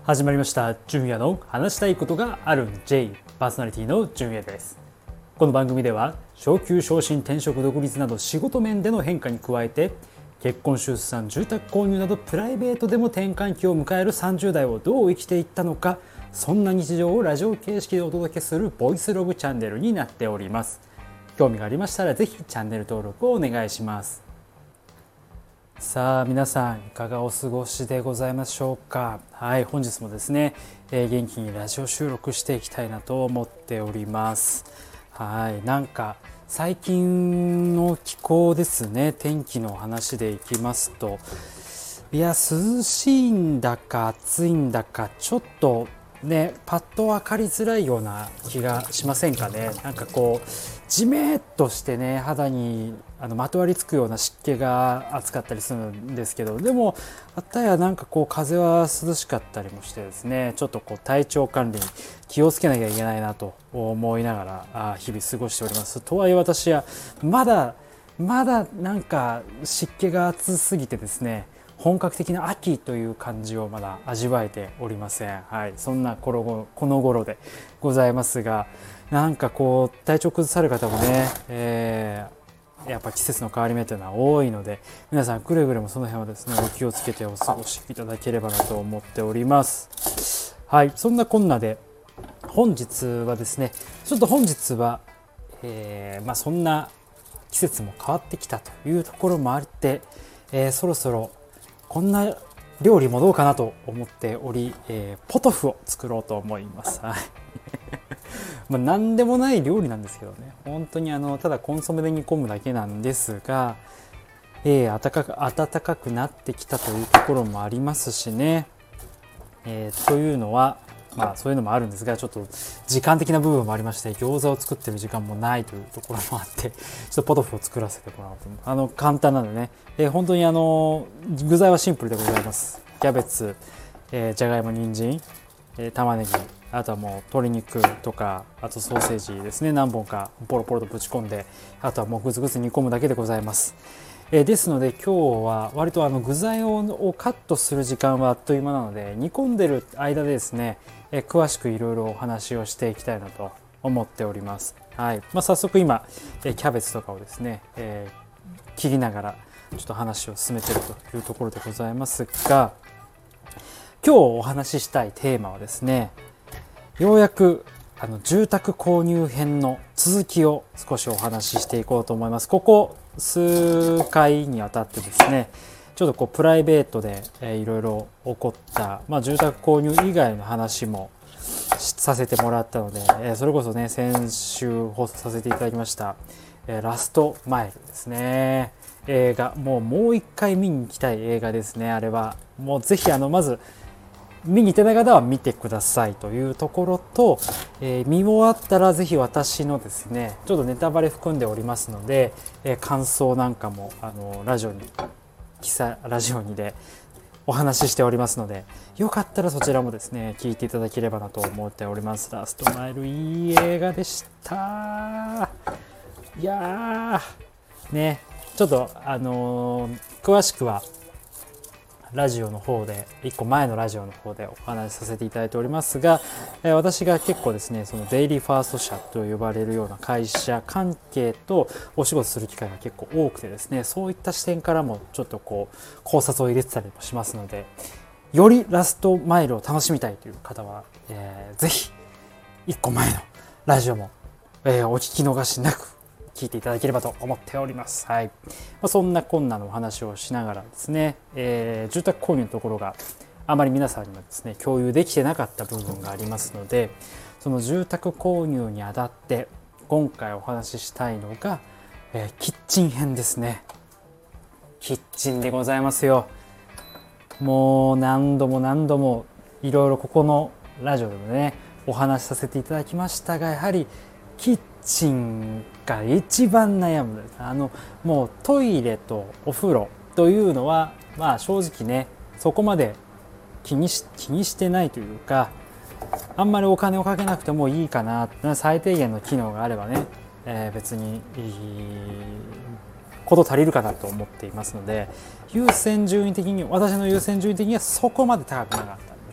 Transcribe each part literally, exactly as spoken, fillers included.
始まりました純也の話したいことがあるん J パーソナリティの純也です。この番組では昇給昇進転職独立など仕事面での変化に加えて結婚出産住宅購入などプライベートでも転換期を迎えるさんじゅう代をどう生きていったのか、そんな日常をラジオ形式でお届けするボイスログチャンネルになっております。興味がありましたらぜひチャンネル登録をお願いします。さあ皆さんいかがお過ごしでございましょうか。はい、本日もですね、えー、元気にラジオ収録していきたいなと思っております。はい、なんか最近の気候ですね、天気の話でいきますと、いや涼しいんだか暑いんだかちょっとねパッと分かりづらいような気がしませんかね。なんかこうじめっとしてね肌にあのまとわりつくような湿気が暑かったりするんですけど、でもあたやなんかこう風は涼しかったりもしてですね、ちょっとこう体調管理に気をつけなきゃいけないなと思いながらあ日々過ごしております。とはいえ私はまだまだなんか湿気が暑すぎてですね、本格的な秋という感じをまだ味わえておりません。はい、そんな頃この頃でございますが、なんかこう体調崩される方もね、えー、やっぱ季節の変わり目というのは多いので、皆さんくれぐれもその辺はですねお気をつけてお過ごしいただければなと思っております。はい、そんなこんなで本日はですね、ちょっと本日は、えーまあ、そんな季節も変わってきたというところもあって、えー、そろそろこんな料理もどうかなと思っており、えー、ポトフを作ろうと思います。はいまあ何でもない料理なんですけどね、本当にあのただコンソメで煮込むだけなんですが、えー、暖かく暖かくなってきたというところもありますしね、えー、というのはまあそういうのもあるんですが、ちょっと時間的な部分もありまして、餃子を作ってる時間もないというところもあって、ちょっとポトフを作らせてもらおうと思う。あの簡単なのでね、えー、本当にあの具材はシンプルでございます。キャベツ、えー、じゃがいも、人参、えー、玉ねぎ、あとはもう鶏肉とか、あとソーセージですね、何本かポロポロとぶち込んで、あとはもうグツグツ煮込むだけでございます。えー、ですので今日は割とあの具材ををカットする時間はあっという間なので、煮込んでる間でですね、えー、詳しくいろいろお話をしていきたいなと思っております。はい、まあ、早速今、えー、キャベツとかをですね、えー、切りながらちょっと話を進めているというところでございますが、今日お話ししたいテーマはですね、ようやくあの住宅購入編の続きを少しお話ししていこうと思います。ここ数回にわたってですね、ちょっとこうプライベートで、えー、いろいろ起こった、まあ、住宅購入以外の話もさせてもらったので、えー、それこそね先週放送させていただきました、えー、ラストマイルですね、映画もうもう一回見に行きたい映画ですね。あれはもうぜひあのまず見に行ってない方は見てくださいというところと、えー、見終わったらぜひ私のですねちょっとネタバレ含んでおりますので、えー、感想なんかもあのラジオに記載ラジオにでお話ししておりますので、よかったらそちらもですね聞いていただければなと思っております。ラストマイルいい映画でした。いやーね、ちょっとあのー、詳しくはラジオの方でいっこまえのラジオの方でお話しさせていただいておりますが、えー、私が結構ですねそのデイリーファースト社と呼ばれるような会社関係とお仕事する機会が結構多くてですね、そういった視点からもちょっとこう考察を入れてたりもしますので、よりラストマイルを楽しみたいという方は、えー、ぜひいっこまえのラジオも、えー、お聞き逃しなく聞いていただければと思っております。はい、まあ、そんなこんなのお話をしながらですね、えー、住宅購入のところがあまり皆さんにもですね共有できてなかった部分がありますので、その住宅購入にあたって今回お話ししたいのが、えー、キッチン編ですね。キッチンでございますよ。もう何度も何度もいろいろここのラジオでもねお話しさせていただきましたが、やはりキッチンが一番悩むです。あのもうトイレとお風呂というのはまあ正直ねそこまで気にし、気にしてないというか、あんまりお金をかけなくてもいいかな、最低限の機能があればね、えー、別にいいこと足りるかなと思っていますので、優先順位的に私の優先順位的にはそこまで高くなかった。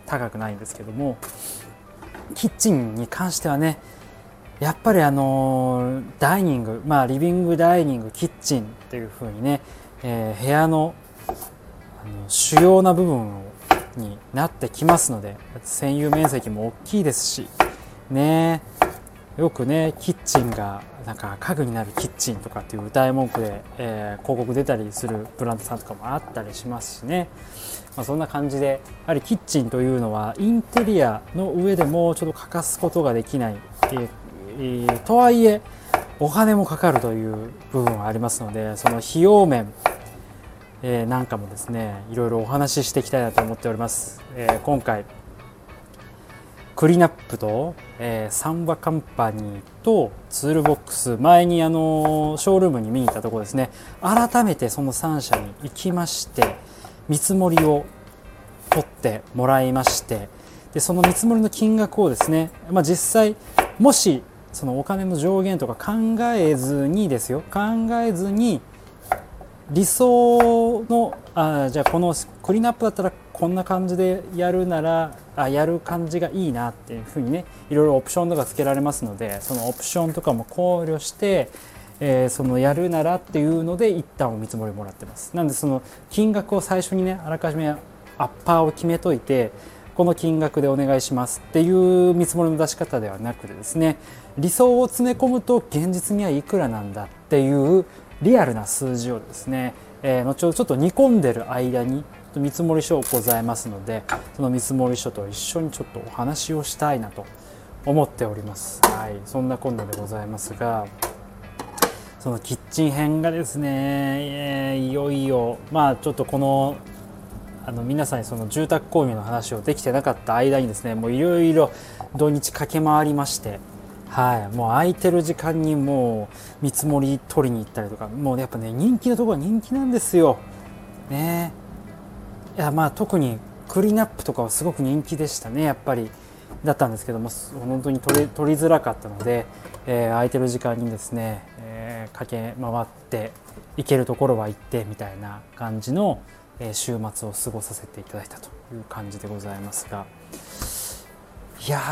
高くないんですけども、キッチンに関してはねやっぱりあのダイニング、まあリビングダイニングキッチンっていう風にね、えー、部屋のあの主要な部分になってきますので、占有面積も大きいですしね、よくねキッチンがなんか家具になるキッチンとかっていう歌い文句で、えー、広告出たりするブランドさんとかもあったりしますしね、まあ、そんな感じでやはりキッチンというのはインテリアの上でもちょっと欠かすことができない、えーえー、とはいえお金もかかるという部分はありますので、その費用面、えー、なんかもですねいろいろお話ししていきたいなと思っております。えー、今回クリナップと、えー、サンバカンパニーとツールボックス、前にあのショールームに見に行ったところですね、改めてそのさん社に行きまして見積もりを取ってもらいまして、でその見積もりの金額をですね、まあ、実際もしそのお金の上限とか考えずにですよ考えずに理想のあじゃあこのクリナップだったらこんな感じでやるならあやる感じがいいなっていうふうにね、いろいろオプションとかつけられますので、そのオプションとかも考慮して、えー、そのやるならっていうので一旦お見積もりもらってます。なんでその金額を最初にねあらかじめアッパーを決めといてこの金額でお願いしますっていう見積もりの出し方ではなくてですね、理想を詰め込むと現実にはいくらなんだっていうリアルな数字をですね、えー、後ほどちょっと煮込んでる間に見積もり書ございますので、その見積もり書と一緒にちょっとお話をしたいなと思っております。はい、そんなこんなでございますが、そのキッチン編がですね、えー、いよいよまあちょっとこのあの皆さんにその住宅購入の話をできてなかった間にですね、もういろいろ土日駆け回りまして、はい、もう空いてる時間にもう見積もり取りに行ったりとか、もうやっぱね人気のところは人気なんですよ。ね、いやまあ特にクリナップとかはすごく人気でしたね、やっぱりだったんですけども、本当に取り、取りづらかったので、えー、空いてる時間にですね、えー、駆け回って行けるところは行ってみたいな感じの週末を過ごさせていただいたという感じでございますが、いや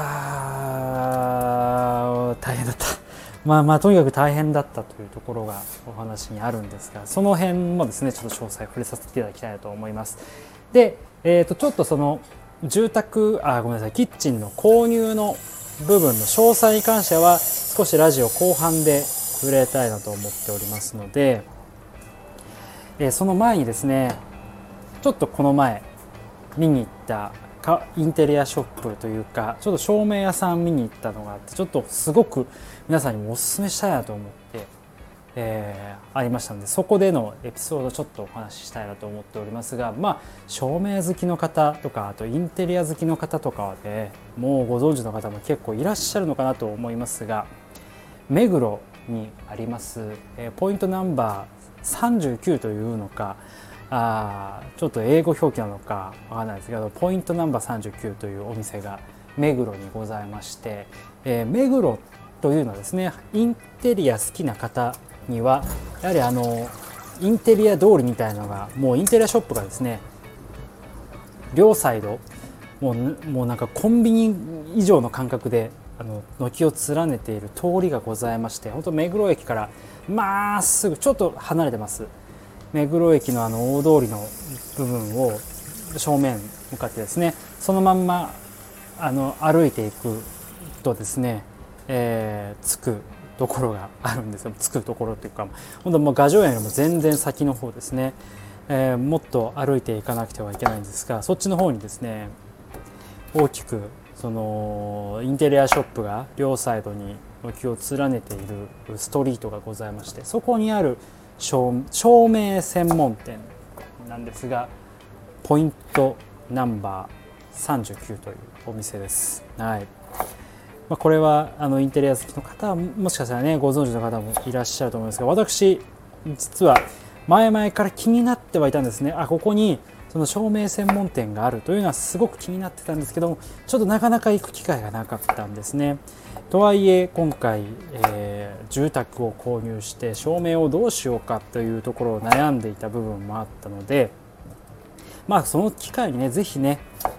ー大変だったまあまあとにかく大変だったというところがお話にあるんですが、その辺もですねちょっと詳細触れさせていただきたいなと思います。で、えー、とちょっとその住宅あごめんなさいキッチンの購入の部分の詳細に関しては少しラジオ後半で触れたいなと思っておりますので、えー、その前にですねちょっとこの前見に行ったインテリアショップというかちょっと照明屋さん見に行ったのがあって、ちょっとすごく皆さんにもおすすめしたいなと思って、えー、ありましたので、そこでのエピソードちょっとお話ししたいなと思っておりますが、まあ照明好きの方とかあとインテリア好きの方とかはねもうご存知の方も結構いらっしゃるのかなと思いますが、目黒にあります、えー、ポイントナンバーさんじゅうきゅうというのかあちょっと英語表記なのかわからないですけど、ポイントナンバーさんじゅうきゅうというお店が目黒にございまして、えー、目黒というのはですねインテリア好きな方にはやはりあのインテリア通りみたいなのがもうインテリアショップがですね両サイドもう、もうなんかコンビニ以上の感覚であの軒を連ねている通りがございまして、本当目黒駅からまっすぐちょっと離れてます。目黒駅のあの大通りの部分を正面向かってですねそのまんまあの歩いていくとですね、えー、着くところがあるんですよ。着くところというか本当もう雅叙園よりも全然先の方ですね、えー、もっと歩いていかなくてはいけないんですが、そっちの方にですね大きくそのインテリアショップが両サイドに軒を連ねているストリートがございまして、そこにある照明専門店なんですがポイントナンバーさんじゅうきゅうというお店です。はい、まあ、これはあのインテリア好きの方はもしかしたらねご存知の方もいらっしゃると思いますが、私実は前々から気になってはいたんですね。あここにその照明専門店があるというのはすごく気になってたんですけども、ちょっとなかなか行く機会がなかったんですね。とはいえ今回、えー、住宅を購入して照明をどうしようかというところを悩んでいた部分もあったので、まあその機会にねぜひね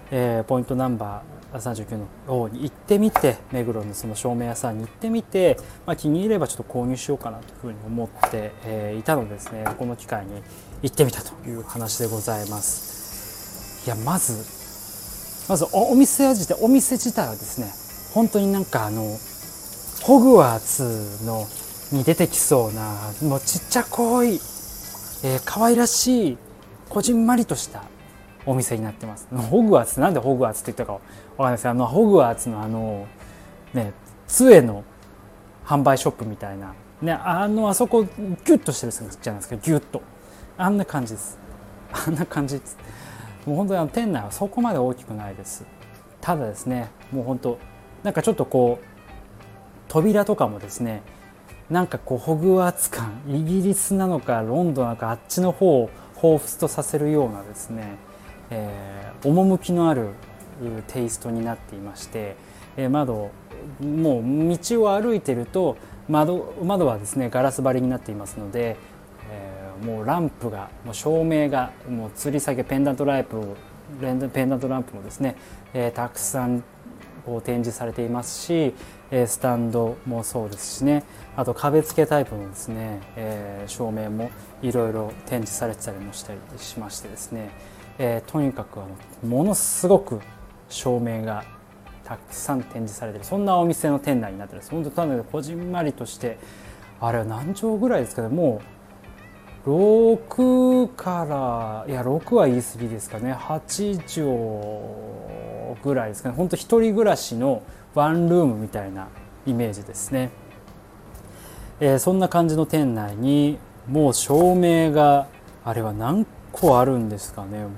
えー、ポイントナンバーさんじゅうきゅうの方に行ってみて、目黒のその照明屋さんに行ってみて、まあ、気に入ればちょっと購入しようかなというふうに思って、えー、いたのでですね、この機会に行ってみたという話でございます。いや、まずまず お, お店自体お店自体はですね、本当になんかあのホグワーツのに出てきそうな、もうちっちゃこい、えー、可愛らしいこじんまりとしたお店になってます。ホグワーツ、なんでホグワーツって言ったかわかんないですけど、あのホグワーツのあのね、杖の販売ショップみたいなね、あのあそこギュッとしてるじゃないですか、ギュッとあんな感じです。あんな感じです。もう本当にあの店内はそこまで大きくないです。ただですね、もう本当なんかちょっとこう扉とかもですね、なんかこうホグワーツ感、イギリスなのかロンドンなのかあっちの方を彷彿とさせるようなですね、えー、趣のあるテイストになっていまして、えー、窓もう道を歩いてると 窓, 窓はですねガラス張りになっていますので、えー、もうランプがもう照明がもう吊り下げペンダントライプペンダントランプもですね、えー、たくさんこう展示されていますし、スタンドもそうですしね、あと壁付けタイプのですね、えー、照明もいろいろ展示されてたりもしたりしましてですね、えー、とにかくあのものすごく照明がたくさん展示されている、そんなお店の店内になっています。本当ただこじんまりとして、あれは何畳ぐらいですかね、もうろくから、いやろくは言い過ぎですかね、はち畳ぐらいですかね。本当一人暮らしのワンルームみたいなイメージですね。えー、そんな感じの店内にもう照明があれは何個あるんですかね、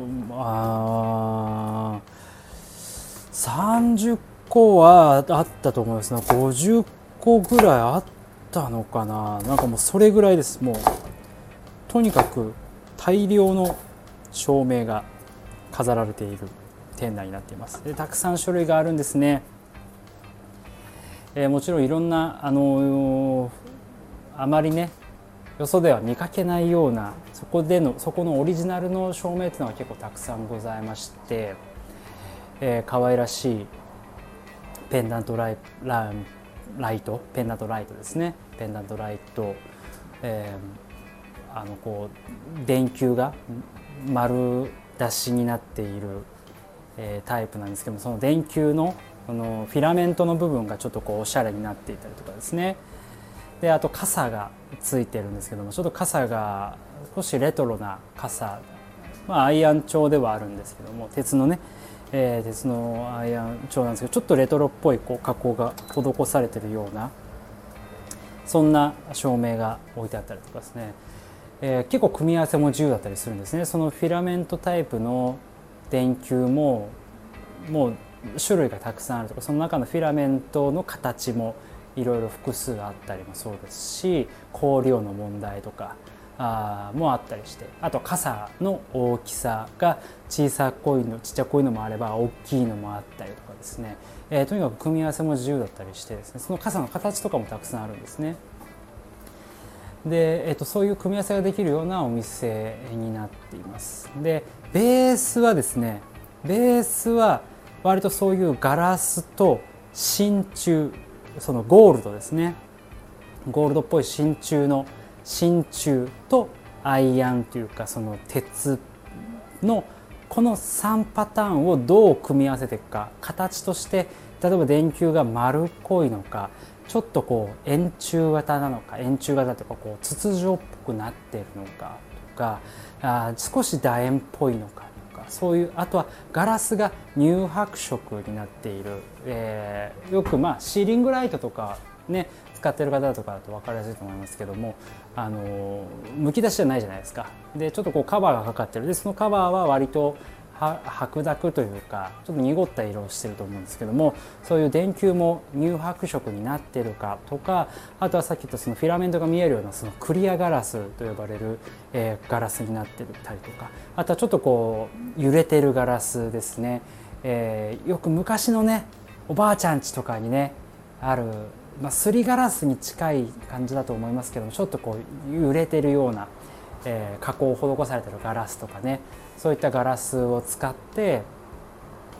あさんじゅっこはあったと思いますね。ごじゅっこぐらいあったのかな、なんかもうそれぐらいです。もうとにかく大量の照明が飾られている店内になっています。でたくさん種類があるんですね。えー、もちろんいろんな、あのー、あまりねよそでは見かけないようなそこでのそこのオリジナルの照明っていうのが結構たくさんございまして、えー、可愛らしいペンダントライ、ラライトペンダントライトですねペンダントライト、えー、あのこう電球が丸出しになっている、えー、タイプなんですけども、その電球のこのフィラメントの部分がちょっとこうおしゃれになっていたりとかですね。であと傘がついてるんですけども、ちょっと傘が少しレトロな傘、まあ、アイアン調ではあるんですけども、鉄のね、えー、鉄のアイアン調なんですけど、ちょっとレトロっぽいこう加工が施されてるようなそんな照明が置いてあったりとかですね、えー、結構組み合わせも自由だったりするんですね。そのフィラメントタイプの電球ももう種類がたくさんあるとか、その中のフィラメントの形もいろいろ複数あったりもそうですし、光量の問題とかあもあったりして、あと傘の大きさが小さこいのちっちゃこいのもあれば大きいのもあったりとかですね、えー、とにかく組み合わせも自由だったりしてですね、その傘の形とかもたくさんあるんですね。で、えー、とそういう組み合わせができるようなお店になっています。でベースはですねベースは割とそういうガラスと真鍮、そのゴールドですね、ゴールドっぽい真鍮の真鍮とアイアンというかその鉄のこのさんパターンをどう組み合わせていくか、形として例えば電球が丸っこいのか、ちょっとこう円柱型なのか、円柱型とかこう筒状っぽくなっているのかとか、あ少し楕円っぽいのか、そういう、あとはガラスが乳白色になっている、えー、よくまあシーリングライトとかね使ってる方とかだと分かりやすいと思いますけども、あのむき出しじゃないじゃないですか。でちょっとこうカバーがかかってる。でそのカバーは割と白濁というかちょっと濁った色をしてると思うんですけども、そういう電球も乳白色になってるかとか、あとはさっき言ったそのフィラメントが見えるようなそのクリアガラスと呼ばれる、えー、ガラスになってたりとか、あとはちょっとこう揺れてるガラスですね、えー、よく昔のねおばあちゃん家とかにねある、まあ、すりガラスに近い感じだと思いますけども、ちょっとこう揺れてるような、えー、加工を施されてるガラスとかね、そういったガラスを使って、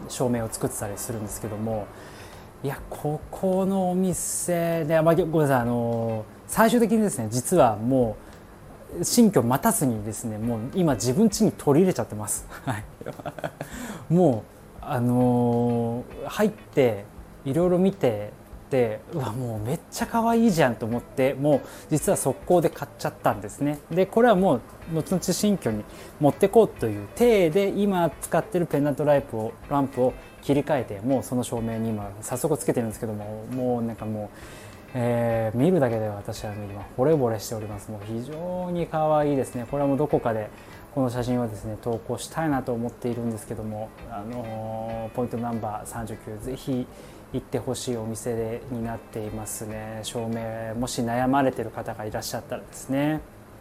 照明を作ってたりするんですけども、いやここのお店で、まあ、ごめんなさい、あの最終的にですね実はもう新居待たずにですねもう今自分家に取り入れちゃってます。もうあのー、入っていろいろ見てで、うわもうめっちゃ可愛いじゃんと思って、もう実は速攻で買っちゃったんですね。でこれはもう後々新居に持ってこうという体で今使ってるペンダントライプをランプを切り替えて、もうその照明に今早速つけてるんですけども、もうなんかもう、えー、見るだけで私は今惚れ惚れしております。もう非常に可愛いですね。これはもうどこかでこの写真はですね投稿したいなと思っているんですけども、あのー、ポイントナンバーさんじゅうきゅうぜひ行ってほしいお店でになっていますね。照明もし悩まれている方がいらっしゃったらですね。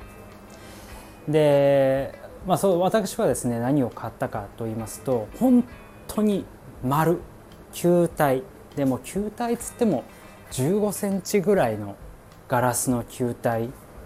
で、まあ、そう私はですね何を買ったかと言いますと、本当に丸球体でも球体つってもじゅうごセンチぐらいのガラスの球体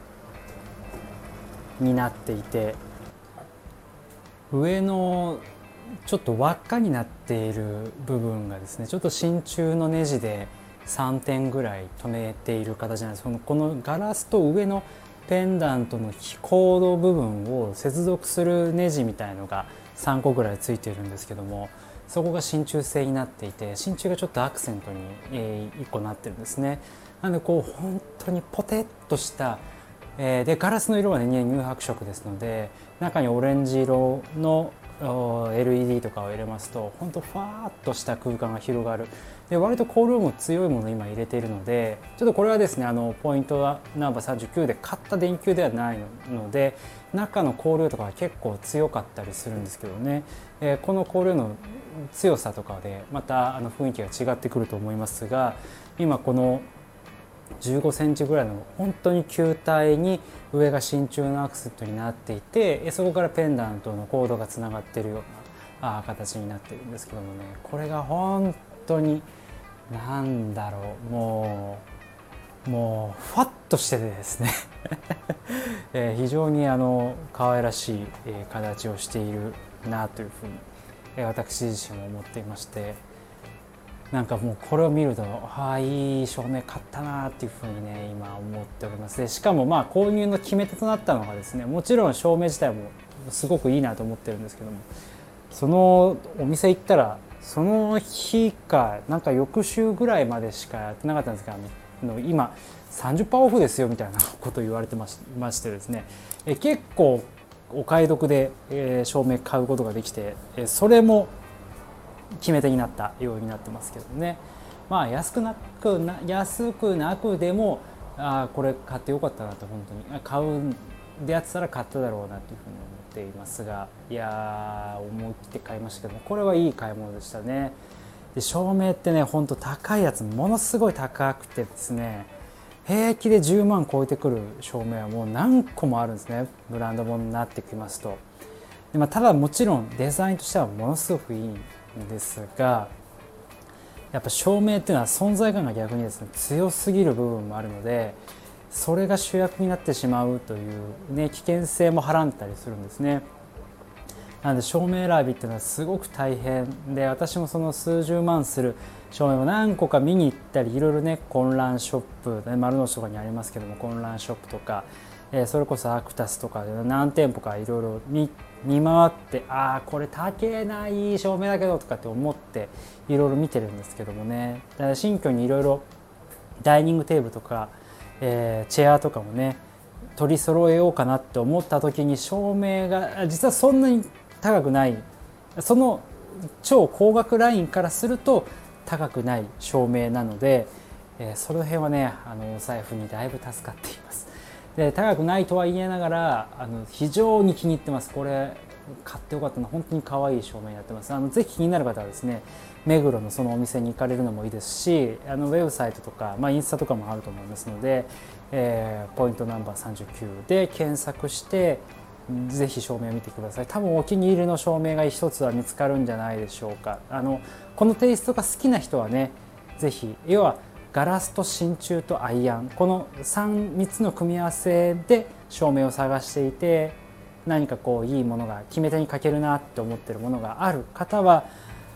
になっていて、上のちょっと輪っかになっている部分がですねちょっと真鍮のネジでさんてんぐらい留めている形なんです。このこのガラスと上のペンダントのコード部分を接続するネジみたいのがさんこぐらいついているんですけども、そこが真鍮製になっていて、真鍮がちょっとアクセントに、えー、いっこなってるんですね。なのでこう本当にポテッとした、えー、でガラスの色はね乳白色ですので、中にオレンジ色の エルイーディー とかを入れますと本当ファーッとした空間が広がる。で割と光量も強いものを今入れているので、ちょっとこれはですねあのポイントナンバーさんじゅうきゅうで買った電球ではないので、中の光量とかは結構強かったりするんですけどね、えー、この光量の強さとかでまたあの雰囲気が違ってくると思いますが、今このじゅうごセンチぐらいの本当に球体に上が真鍮のアクセントになっていて、そこからペンダントのコードがつながっているようなあ形になっているんですけどもね、これが本当になんだろう、もうもうファッとしててですね、えー、非常にあの可愛らしい、えー、形をしているなというふうに、えー、私自身も思っていまして、なんかもうこれを見るとああいい照明買ったなっていうふうにね今思っております。でしかもまあ購入の決め手となったのがですね、もちろん照明自体もすごくいいなと思ってるんですけども、そのお店行ったらその日かなんか翌週ぐらいまでしかやってなかったんですが、今 さんじゅっパーセント オフですよみたいなことを言われてましてですね、え結構お買い得で、えー、照明買うことができて、えそれも決め手になったようになってますけどね。まあ安くなくな安くなくでもあこれ買ってよかったなと、本当に買うんでやってたら買っただろうなというふうに思っていますが、いやー思い切って買いましたけども、これはいい買い物でしたね。で照明ってね本当高いやつものすごい高くてですね、平気でじゅうまん超えてくる照明はもう何個もあるんですね、ブランド物になってきますと。で、まあ、ただもちろんデザインとしてはものすごくいいんですが、やっぱ照明っていうのは存在感が逆にですね強すぎる部分もあるので、それが主役になってしまうという、ね、危険性もはらんだりするんですね。なので照明選びっていうのはすごく大変で、私もその数十万する照明も何個か見に行ったり、いろいろね混乱ショップ、ね、丸の内とかにありますけども混乱ショップとか、えー、それこそアクタスとかで何店舗かいろいろ見見回って、ああこれ高えないい照明だけどとかって思っていろいろ見てるんですけどもね、だから新居にいろいろダイニングテーブルとか、えー、チェアとかもね取り揃えようかなって思った時に、照明が実はそんなに高くない、その超高額ラインからすると高くない照明なので、えー、その辺はねあのお財布にだいぶ助かっています。で高くないとは言いながらあの非常に気に入ってます。これ買ってよかったな、本当に可愛い照明になってます。あのぜひ気になる方はですね目黒のそのお店に行かれるのもいいですし、あのウェブサイトとか、まあ、インスタとかもあると思いますので、えー、ポイントナンバーさんじゅうきゅうで検索してぜひ照明を見てください。多分お気に入りの照明が一つは見つかるんじゃないでしょうか。あのこのテイストが好きな人はねぜひ、要はガラスと真鍮とアイアン、この 3, 3つの組み合わせで照明を探していて、何かこういいものが決め手に欠けるなって思ってるものがある方は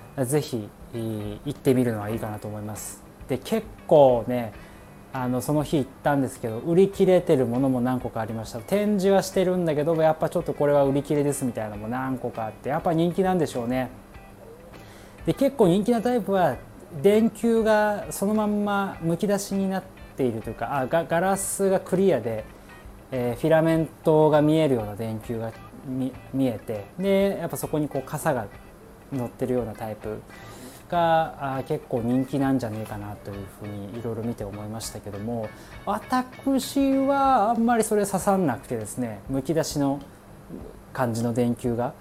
ぜひ行ってみるのはいいかなと思います。で結構ねあのその日行ったんですけど売り切れてるものも何個かありました。展示はしてるんだけどやっぱちょっとこれは売り切れですみたいなのも何個かあってやっぱ人気なんでしょうね。で結構人気なタイプは電球がそのまんまむき出しになっているというかあ ガ, ガラスがクリアで、えー、フィラメントが見えるような電球が 見, 見えてでやっぱそこにこう傘が乗ってるようなタイプがあ結構人気なんじゃねえかなというふうにいろいろ見て思いましたけども私はあんまりそれ刺さんなくてですねむき出しの感じの電球が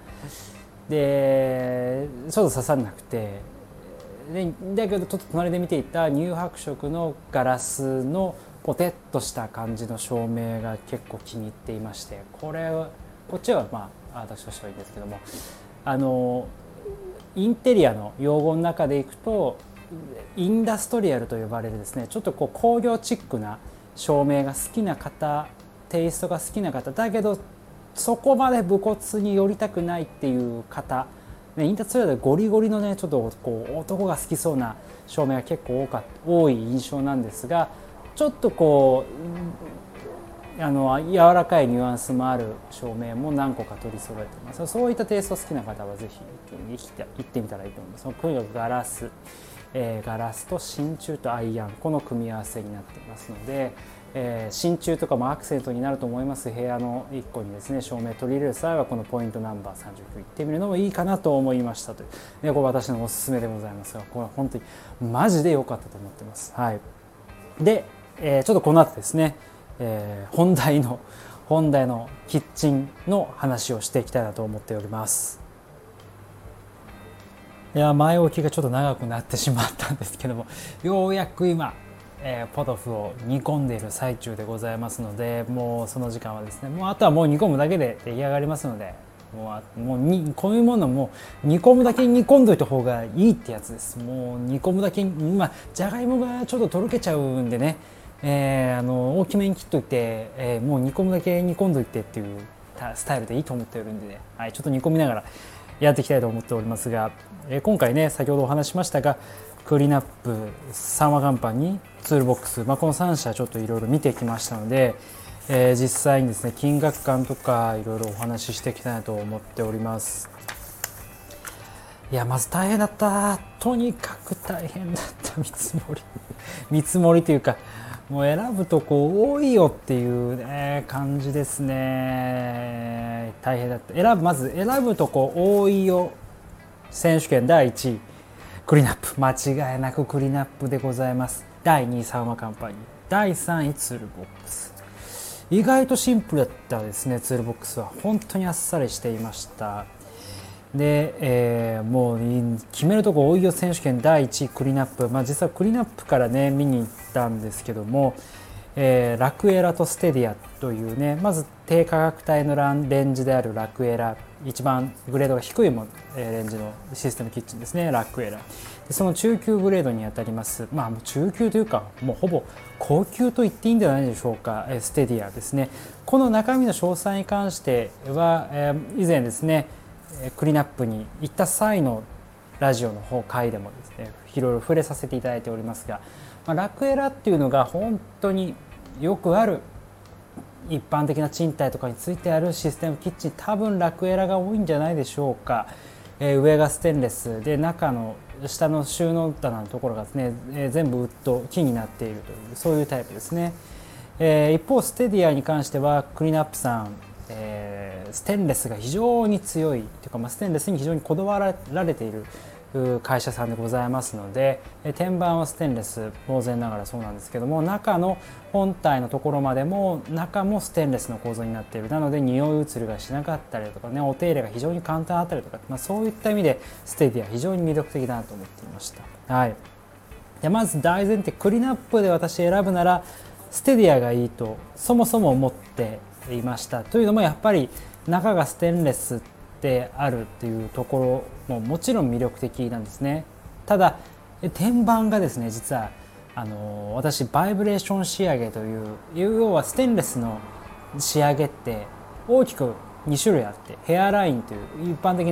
でちょっと刺さんなくてでだけどちょっと隣で見ていた乳白色のガラスのポテッとした感じの照明が結構気に入っていましてこれはこっちはまあ私としてはいいんですけどもあのインテリアの用語の中でいくとインダストリアルと呼ばれるですねちょっとこう工業チックな照明が好きな方テイストが好きな方だけどそこまで武骨に寄りたくないっていう方インダストリアルでゴリゴリのねちょっとこう男が好きそうな照明が結構多か多い印象なんですがちょっとこうあの柔らかいニュアンスもある照明も何個か取り揃えてます。そういったテイスト好きな方はぜひ行ってみたらいいと思います。とにかくガラス、えー、ガラスと真鍮とアイアンこの組み合わせになっていますので、えー、真鍮とかもアクセントになると思います部屋のいっこにですね照明取り入れる際はこのポイントナンバーさんじゅうきゅう行ってみるのもいいかなと思いましたという、ね、これ私のおすすめでございますがこれは本当にマジで良かったと思ってます。はい、で、えー、ちょっとこの後ですね、えー、本題の本題のキッチンの話をしていきたいなと思っております。いや前置きがちょっと長くなってしまったんですけどもようやく今えー、ポトフを煮込んでいる最中でございますのでもうその時間はですねもうあとはもう煮込むだけで出来上がりますのでもうもうにこういうものも煮込むだけ煮込んどいた方がいいってやつです。もう煮込むだけまあじゃがいもがちょっととろけちゃうんでね、えー、あの大きめに切っといて、えー、もう煮込むだけ煮込んどいてっていうスタイルでいいと思っているんで、ねはい、ちょっと煮込みながらやっていきたいと思っておりますが、えー、今回ね先ほどお話ししましたがクリナップ、サンワカンパニー、ツールボックス、まあ、このさん社ちょっといろいろ見てきましたので、えー、実際にですね金額感とかいろいろお話ししていきたいなと思っております。いやまず大変だった。とにかく大変だった見積もり見積もりというかもう選ぶとこ多いよっていう、ね、感じですね。大変だった。選ぶまず選ぶとこ多いよ選手権だいいちいクリナップ間違いなくクリナップでございます。だいにいサンワカンパニー、だいさんいツールボックス。意外とシンプルだったですね。ツールボックスは本当にあっさりしていました。で、えー、もう決めるとこ多いよ選手権だいいちいクリナップ、まあ、実はクリナップからね見に行ったんですけども、えー、ラクエラとステディアというねまず低価格帯のレンジであるラクエラ一番グレードが低いもレンジのシステムキッチンですねラクエラでその中級グレードにあたりますまあ中級というかもうほぼ高級と言っていいんじゃないでしょうかステディアですね。この中身の詳細に関しては、えー、以前ですねクリナップに行った際のラジオの方回でもですねいろいろ触れさせていただいておりますが、まあ、ラクエラっていうのが本当によくある一般的な賃貸とかについてあるシステムキッチン多分ラクエラが多いんじゃないでしょうか。えー、上がステンレスで中の下の収納棚のところがですね、えー、全部ウッド木になっているというそういうタイプですね。えー、一方ステディアに関してはクリナップさん、えー、ステンレスが非常に強いというか、まあ、ステンレスに非常にこだわられている会社さんでございますので天板はステンレス当然ながらそうなんですけども中の本体のところまでも中もステンレスの構造になっているなので匂い移りがしなかったりとかねお手入れが非常に簡単だったりとか、まあ、そういった意味でステディア非常に魅力的だなと思っていました。はい、でまず大前提クリナップで私選ぶならステディアがいいとそもそも思っていました。というのもやっぱり中がステンレスであるっていうところももちろん魅力的なんですね。ただ天板がですね実はあの私バイブレーション仕上げという要はステンレスの仕上げって大きくに種類あってヘアラインという一般的な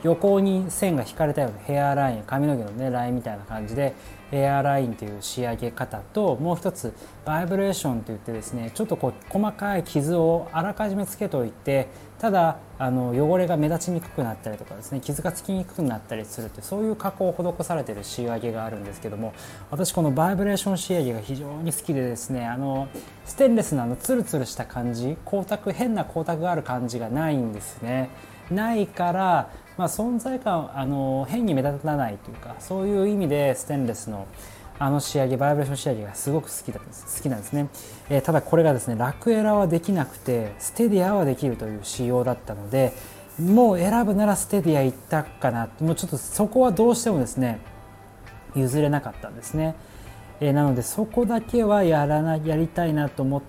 横に線が引かれたようなヘアライン、髪の毛のねラインみたいな感じでヘアラインという仕上げ方と、もう一つバイブレーションといってですね、ちょっとこう細かい傷をあらかじめつけておいて、ただあの汚れが目立ちにくくなったりとかですね、傷がつきにくくなったりするって、そういう加工を施されている仕上げがあるんですけども、私このバイブレーション仕上げが非常に好きでですね、あのステンレスのあのツルツルした感じ、光沢変な光沢がある感じがないんですね。ないから、まあ、存在感あの変に目立たないというか、そういう意味でステンレスのあの仕上げ、バイブレーション仕上げがすごく好きだ好きなんですね、えー、ただこれがですねラクエラはできなくてステディアはできるという仕様だったので、もう選ぶならステディア行ったかな、もうちょっとそこはどうしてもですね譲れなかったんですね、えー、なのでそこだけはやらなやりたいなと思って、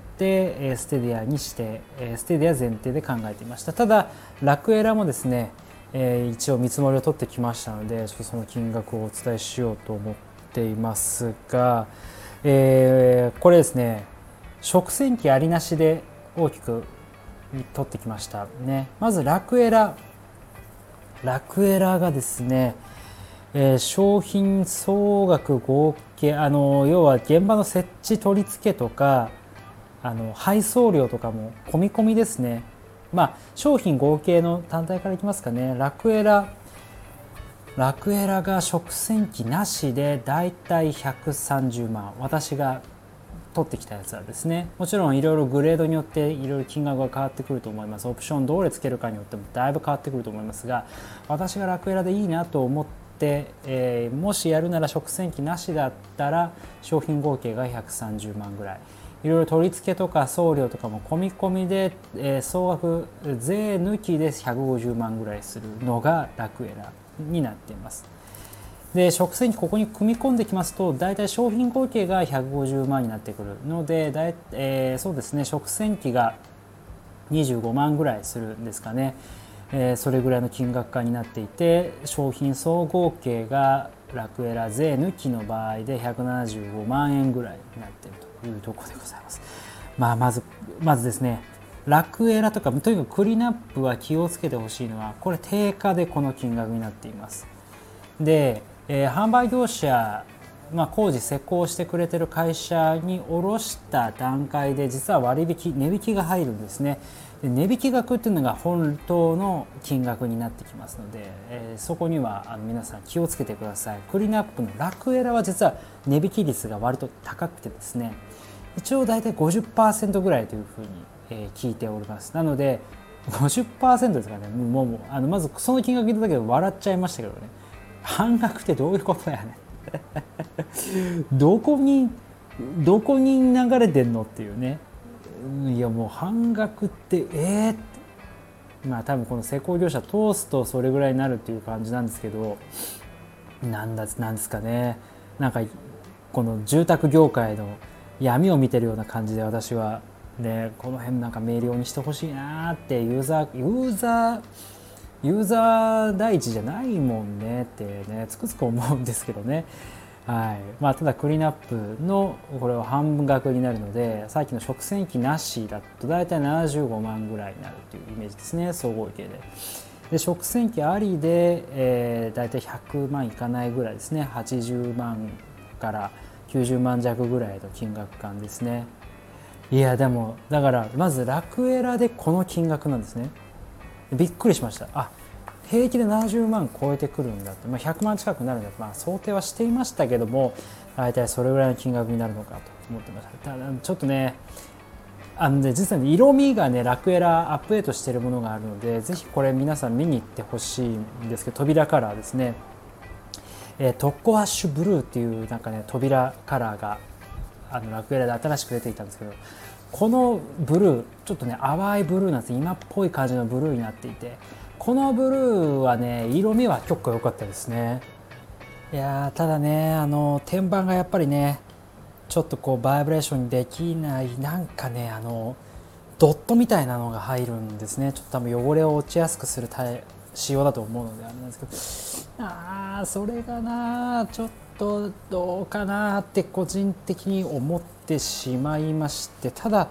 えー、ステディアにして、えー、ステディア前提で考えていました。ただラクエラもですね、えー、一応見積もりを取ってきましたので、ちょっとその金額をお伝えしようと思っていますが、えー、これですね食洗機ありなしで大きく取ってきましたね。まずラクエララクエラがですね、えー、商品総額合計、あの要は現場の設置取り付けとかあの配送料とかも込み込みですね。まあ商品合計の単体からいきますかね。ラクエララクエラが食洗機なしでだいたいひゃくさんじゅうまん、私が取ってきたやつはですね、もちろんいろいろグレードによっていろいろ金額が変わってくると思います。オプションどれつけるかによってもだいぶ変わってくると思いますが、私がラクエラでいいなと思って、えー、もしやるなら食洗機なしだったら商品合計がひゃくさんじゅうまんぐらい、いろいろ取り付けとか送料とかも込み込みで、えー、総額税抜きでひゃくごじゅうまんぐらいするのがラクエラになっています。で食洗機ここに組み込んできますと、だいたい商品合計がひゃくごじゅうまんになってくるので、だい、えー、そうですね、食洗機がにじゅうごまんぐらいするんですかね、えー、それぐらいの金額感になっていて、商品総合計がラクエラ税抜きの場合でひゃくななじゅうごまんえんぐらいになっているというところでございます。まあ、まずまずですね、ラクエラとかとにかくクリナップは気をつけてほしいのは、これ定価でこの金額になっています。で、えー、販売業者、まあ、工事施工してくれてる会社に卸した段階で実は割引値引きが入るんですね。で値引き額っていうのが本当の金額になってきますので、えー、そこにはあの皆さん気をつけてください。クリナップのラクエラは実は値引き率が割と高くてですね、一応大体 ごじゅっパーセント ぐらいというふうに、えー、聞いております。なので ごじゅっパーセント ですかね。もうもうあのまずその金額聞いただけで笑っちゃいましたけどね。半額ってどういうことやねんどこにどこに流れてんのっていうね。いやもう半額ってえーって、まあ多分この施工業者通すとそれぐらいになるっていう感じなんですけど、なんだなんですかね、なんかこの住宅業界の闇を見てるような感じで、私はねこの辺なんか明瞭にしてほしいなって、ユーザーユーザーユーザー第一じゃないもんねってねつくづく思うんですけどね。はい、まあただクリーンアップのこれは半額になるので、さっきの食洗機なしだとだいたいななじゅうごまんぐらいになるというイメージですね、総合計で。で食洗機ありで、えー、だいたいひゃくまんいかないぐらいですね、はちじゅうまんからきゅうじゅうまん弱ぐらいの金額感ですね。いやでもだからまずラクエラでこの金額なんですね。びっくりしました。あ、平気でななじゅうまん超えてくるんだって、まあ、ひゃくまん近くなるんだと、まあ、想定はしていましたけども、大体それぐらいの金額になるのかと思ってました。ただちょっとね、あのね実は、ね、色味がねラクエラアップデートしているものがあるので、ぜひこれ皆さん見に行ってほしいんですけど、扉カラーですね、えー、トッコアッシュブルーっていうなんかね扉カラーがあのラクエラで新しく出ていたんですけど、このブルーちょっとね淡いブルーなんです。今っぽい感じのブルーになっていて、このブルーはね色味は結構良かったですね。いやただねあの天板がやっぱりねちょっとこうバイブレーションできない、なんかねあのドットみたいなのが入るんですね。ちょっと多分汚れを落ちやすくする仕様だと思うのであれなんですけど、あーそれがなちょっとどうかなって個人的に思ってしまいまして、ただ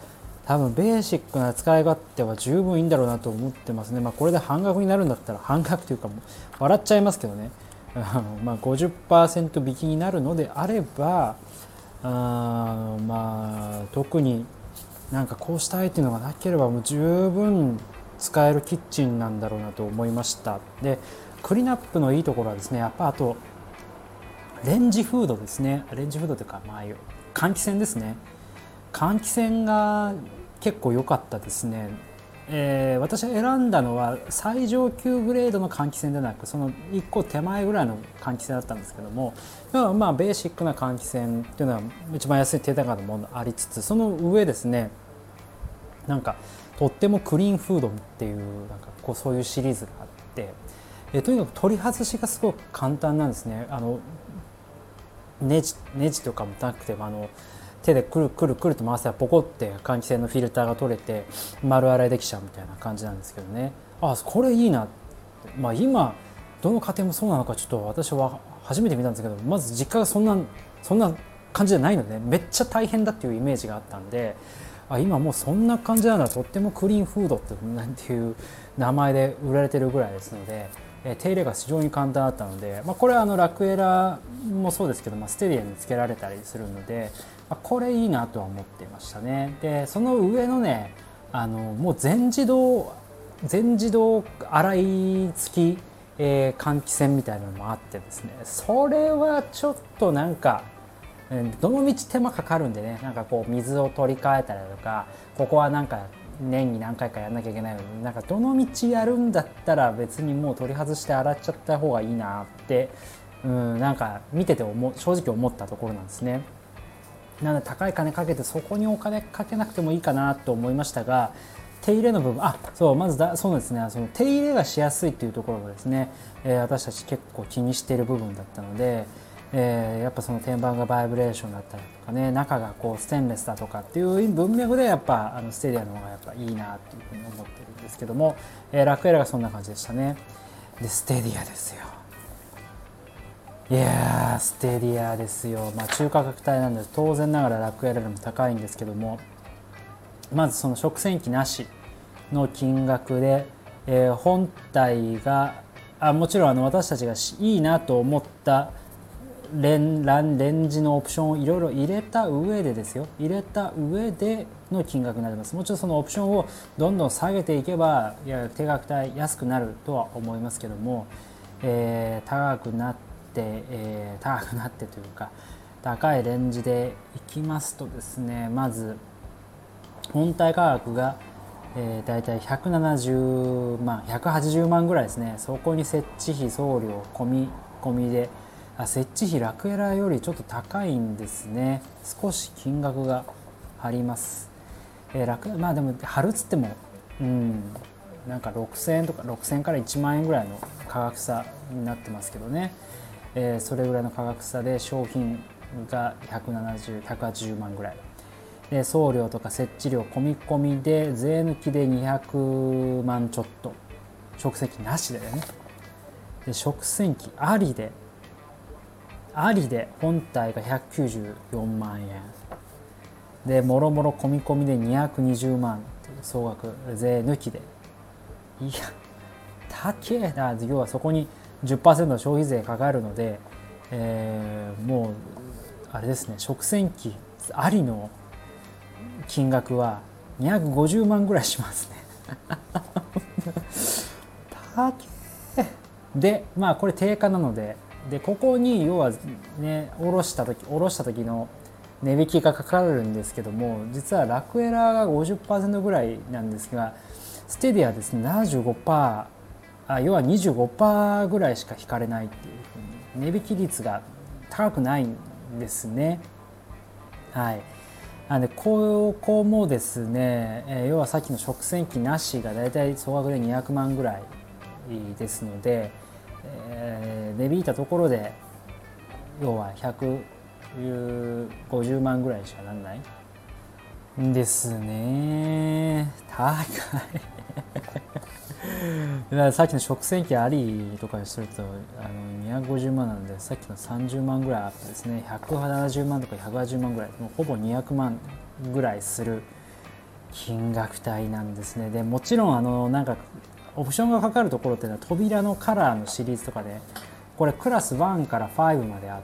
多分ベーシックな使い勝手は十分いいんだろうなと思ってますね。まあ、これで半額になるんだったら半額というかもう笑っちゃいますけどねまあ ごじゅっパーセント 引きになるのであればあまあ特になんかこうしたいっていうのがなければもう十分使えるキッチンなんだろうなと思いました。でクリナップのいいところはですね、やっぱあとレンジフードですね。レンジフードというか、まあ、換気扇ですね。換気扇が結構良かったですね。えー、私が選んだのは最上級グレードの換気扇ではなく、そのいっこ手前ぐらいの換気扇だったんですけども、まあベーシックな換気扇っていうのは一番安い手高なものありつつ、その上ですね、なんかとってもクリーンフードっていうなんかこうそういうシリーズがあって、えー、とにかく取り外しがすごく簡単なんですね。あのネジネジとかもなくて、あの手でくるくるくると回せばポコって換気扇のフィルターが取れて丸洗いできちゃうみたいな感じなんですけどね。あ、これいいなって、まあ、今どの家庭もそうなのかちょっと私は初めて見たんですけど、まず実家がそんなそんな感じじゃないので、めっちゃ大変だっていうイメージがあったんで、あ今もうそんな感じならとってもクリーンフードってなんていう名前で売られてるぐらいですので、手入れが非常に簡単だったので、まあ、これはあのラクエラもそうですけど、まあ、ステディアにつけられたりするので、まあ、これいいなとは思っていましたね。でその上のね、あのもう全自動全自動洗い付き、えー、換気扇みたいなのもあってですね、それはちょっとなんかどのみち手間かかるんでね、なんかこう水を取り替えたりとか、ここはなんか年に何回かやんなきゃいけないのに、なんかどの道やるんだったら別にもう取り外して洗っちゃった方がいいなって、うん、なんか見てて思う正直思ったところなんですね。なので高い金かけてそこにお金かけなくてもいいかなと思いましたが、手入れの部分、あそうまずだそうですね、その手入れがしやすいというところがですね、えー、私たち結構気にしている部分だったので、えー、やっぱその天板がバイブレーションだったりとかね、中がこうステンレスだとかっていう文脈でやっぱあのステディアの方がやっぱいいなっていうふうに思ってるんですけども、えー、ラクエラがそんな感じでしたね。でステディアですよ。いやーステディアですよ。まあ中価格帯なんで当然ながらラクエラよりも高いんですけども、まずその食洗機なしの金額で、えー、本体があもちろんあの私たちがいいなと思ったレンランレンジのオプションをいろいろ入れた上でですよ入れた上での金額になります。もちろんそのオプションをどんどん下げていけばいや定額帯安くなるとは思いますけども、えー、高くなって、えー、高くなってというか高いレンジでいきますとですね、まず本体価格が、えー、だいたいひゃくななじゅうまんひゃくはちじゅうまんぐらいですね。そこに設置費送料込み込みで、あ設置費ラクエラよりちょっと高いんですね。少し金額が張ります。えー、ラクまあでも張るっつってもうんなんかろくせんえんとかろくせんえんからいちまんえんぐらいの価格差になってますけどね、えー、それぐらいの価格差で商品がひゃくななじゅう、ひゃくはちじゅうまんぐらいで、送料とか設置料込み込みで税抜きでにひゃくまんちょっと、食洗機なしでね。で食洗機ありでありで本体がひゃくきゅうじゅうよんまんえんで、もろもろ込み込みでにひゃくにじゅうまんっていう総額税抜きで、いや高えな。要はそこに じゅっパーセント の消費税かかるので、えー、もうあれですね、食洗機ありの金額はにひゃくごじゅうまんぐらいしますね高え。でまあこれ定価なので、でここに要はね下ろした時下ろした時の値引きがかかるんですけども、実はラクエラが ごじゅっパーセント ぐらいなんですが、ステディアですね ななじゅうごパーセント、 あ要は にじゅうごパーセント ぐらいしか引かれないっていうふうに値引き率が高くないんですね。はい。なんでここもですね、えー、要はさっきの食洗機なしがだいたい総額でにひゃくまんぐらいですので、えー、値引いたところで要はひゃくごじゅうまんぐらいしかなんないんですね。高いだからさっきの食洗機ありとかにするとあのにひゃくごじゅうまんなので、さっきのさんじゅうまんぐらいあってですね、ひゃくななじゅうまんとかひゃくはちじゅうまんぐらい、もうほぼにひゃくまんぐらいする、 金額帯なんですね。でもちろんあのなんかオプションがかかるところっていうのは扉のカラーのシリーズとかで、これクラスワンからファイブまであって、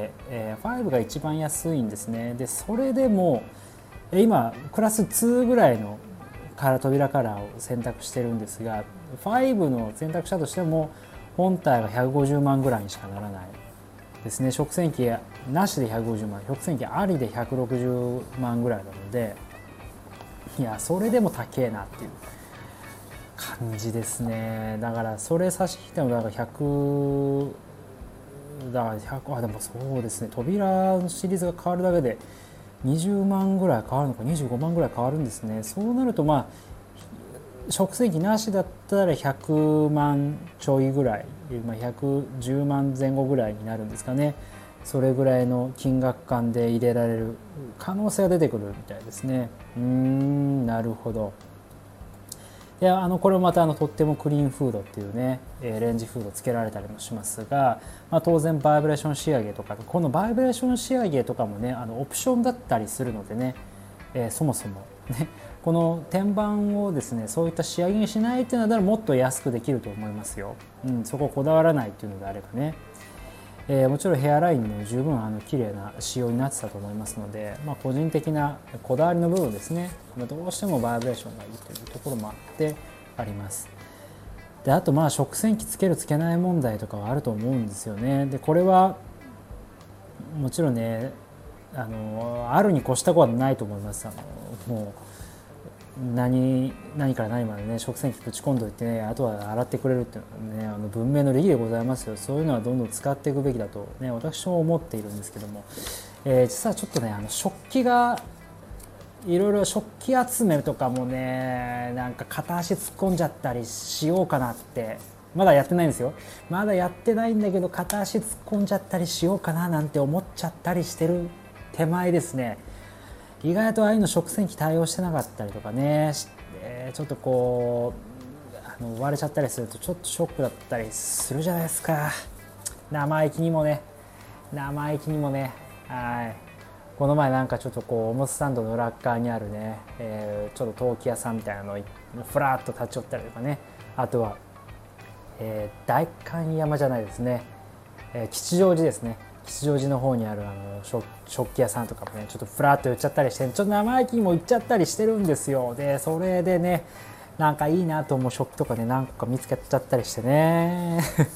えー、ファイブが一番安いんですね。でそれでも今クラスツーぐらいのカラー扉カラーを選択してるんですが、ファイブの選択したとしても本体がひゃくごじゅうまんぐらいにしかならないですね。食洗機なしでひゃくごじゅうまん、食洗機ありでひゃくろくじゅうまんぐらいなので、いやそれでも高えなっていう感じですね。だからそれ差し引いてもだからひゃくだからひゃく、あでもそうですね、扉のシリーズが変わるだけでにじゅうまんぐらい変わるのかにじゅうごまんぐらい変わるんですね。そうなるとまあ食洗機なしだったらひゃくまんちょいぐらい、まあ、ひゃくじゅうまんぜん後ぐらいになるんですかね。それぐらいの金額感で入れられる可能性が出てくるみたいですね。うーん、なるほど。いやあのこれもまたあのとってもクリーンフードっていうね、えー、レンジフードつけられたりもしますが、まあ、当然バイブレーション仕上げとか、このバイブレーション仕上げとかもねあのオプションだったりするのでね、えー、そもそもねこの天板をですねそういった仕上げにしないっていうのならもっと安くできると思いますよ。うん、そこをこだわらないっていうのであればね、えー、もちろんヘアラインも十分あの綺麗な仕様になってたと思いますので、まあ、個人的なこだわりの部分ですね、まあ、どうしてもバイブレーションがいいというところもあってあります。であとまあ食洗機つけるつけない問題とかはあると思うんですよね。でこれはもちろんねあのあるに越したことはないと思います。あのもう何, 何から何までね食洗機ぶち込んどいて、ね、あとは洗ってくれるっていうのはねあの文明の利でございますよ。そういうのはどんどん使っていくべきだと、ね、私も思っているんですけども、えー、実はちょっとねあの食器がいろいろ食器集めとかもねなんか片足突っ込んじゃったりしようかなって、まだやってないんですよ。まだやってないんだけど片足突っ込んじゃったりしようかななんて思っちゃったりしてる手前ですね、意外とああいうの食洗機対応してなかったりとかね、えー、ちょっとこうあの割れちゃったりするとちょっとショックだったりするじゃないですか。生意気にもね生意気にもねはいこの前なんかちょっとこうおもつスタンドの裏っ側にあるね、えー、ちょっと陶器屋さんみたいなのをふらっと立ち寄ったりとかね、あとは、えー、代官山じゃないですね、えー、吉祥寺ですね、吉祥寺の方にあるあの 食, 食器屋さんとかもねちょっとフラッと寄っちゃったりして、ちょっと生意気にも行っちゃったりしてるんですよ。でそれでねなんかいいなと思う食器とかね何個か見つけちゃったりしてね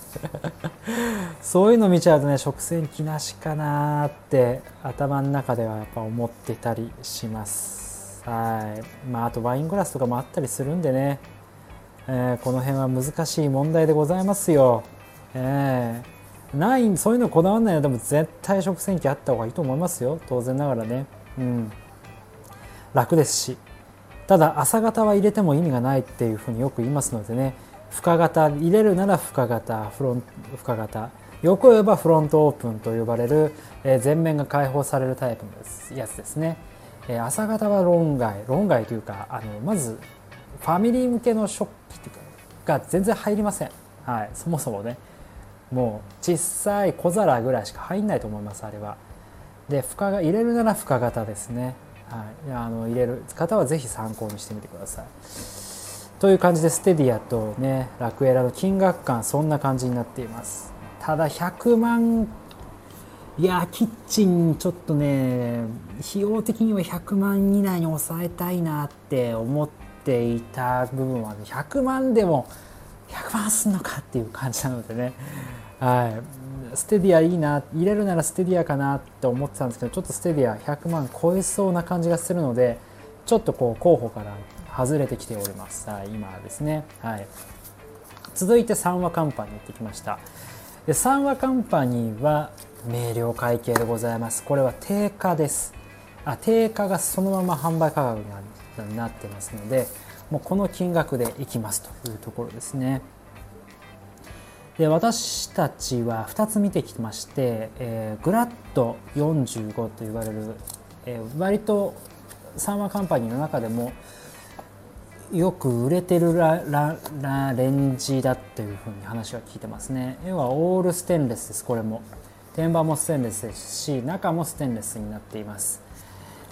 そういうの見ちゃうとね食洗機なしかなって頭の中ではやっぱ思ってたりします。はい、まあ、あとワイングラスとかもあったりするんでね、えー、この辺は難しい問題でございますよ。えーないそういうのこだわらないのでも絶対食洗機あった方がいいと思いますよ、当然ながらね、うん、楽ですし。ただ朝型は入れても意味がないっていうふうによく言いますのでね、深型入れるなら深型フロン深型横言えばフロントオープンと呼ばれる、えー、前面が開放されるタイプのやつですね、えー、朝型は論外論外というかあのまずファミリー向けの食器が全然入りません、はい、そもそもねもう小さい小皿ぐらいしか入んないと思いますあれは。で深が入れるなら深型ですね、はい、あの入れる方はぜひ参考にしてみてくださいという感じで、ステディアとねラクエラの金額感そんな感じになっています。ただひゃくまん、いやキッチンちょっとね費用的にはひゃくまん以内に抑えたいなって思っていた部分は、ね、ひゃくまんでもひゃくまんすんのかっていう感じなのでね、はい、ステディアいいな、入れるならステディアかなって思ってたんですけど、ちょっとステディアひゃくまん超えそうな感じがするので、ちょっとこう候補から外れてきております、はい、今ですね、はい、続いて三和カンパニー行ってきました。で三和カンパニーは明瞭会計でございます。これは定価です。あ定価がそのまま販売価格になってますので、もうこの金額でいきますというところですね。で私たちはふたつ見てきまして、えー、グラッドよんじゅうごと言われる、えー、割と三和カンパニーの中でもよく売れてるラララレンジだというふうに話は聞いてますね。要はオールステンレスです。これも天板もステンレスですし中もステンレスになっています。